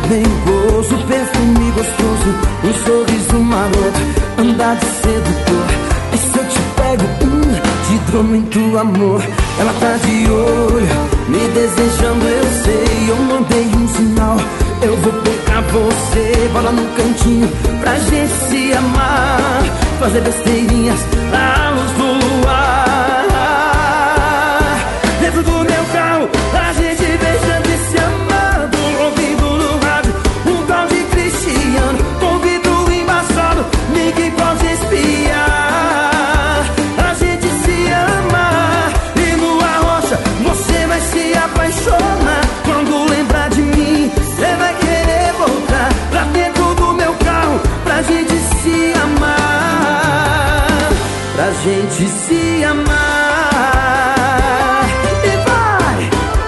bem gozo, perfume gostoso, um sorriso maroto, andar de sedutor. E se eu te pego, te dou muito amor. Ela tá de olho, me desejando, eu sei. Eu mandei um sinal, eu vou pegar você. Bola no cantinho pra gente se amar, fazer besteirinhas à luz do luar. Dentro do meu carro, a gente beijando e se amando, ouvindo no rádio um tal de Cristiano, com vidro embaçado, ninguém pode espiar. A gente se ama e no Arrocha você vai se apaixonar. Quando lembrar de mim, você vai querer voltar pra dentro do meu carro, pra gente se amar, pra gente se amar. E vai!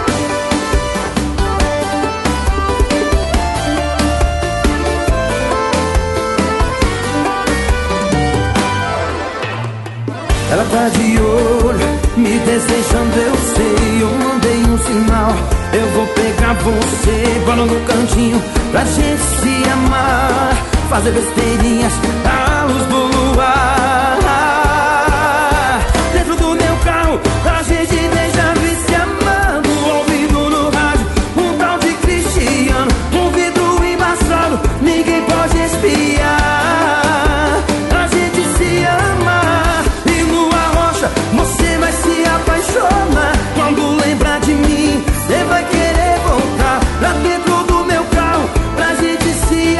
Ela tá de olho, me desejando, eu sei. Eu mandei um sinal, eu vou pegar você. Bola no cantinho pra gente se amar, fazer besteirinhas à luz do luar. Dentro do meu carro, a gente beijando e se amando, ouvindo no rádio um tal de Cristiano, um vidro embaçado, ninguém pode espiar. A gente se ama e no Arrocha você vai se apaixonar. Quando lembrar de mim, você vai querer voltar pra dentro do meu carro, pra gente se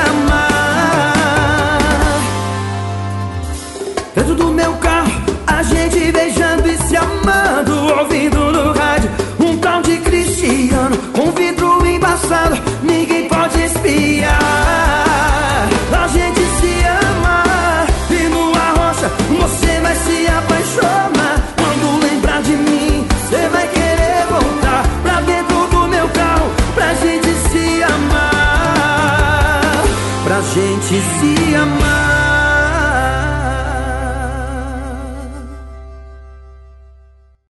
amar. Dentro do meu carro, a gente beijando e se amando, ouvindo no rádio um tal de Cristiano, com vidro embaçado, ninguém pode espiar. A gente se ama e no Arrocha você vai se apaixonar. Quando lembrar de mim, você vai querer voltar pra dentro do meu carro, pra gente se amar, pra gente se amar.